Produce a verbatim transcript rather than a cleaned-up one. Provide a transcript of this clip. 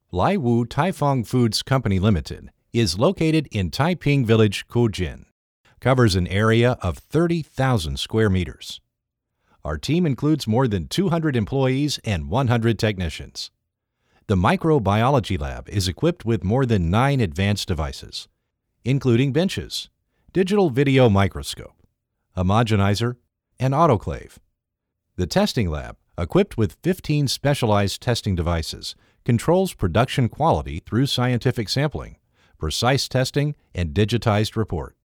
Laiwu Taifeng Foods Company Limited is located in Taiping Village, Kujin. Covers an area of thirty thousand square meters. Our team includes more than two hundred employees and one hundred technicians. The microbiology lab is equipped with more than nine advanced devices, including benches, digital video microscope, homogenizer, and autoclave. The testing lab, equipped with fifteen specialized testing devices, controls production quality through scientific sampling, precise testing, and digitized report.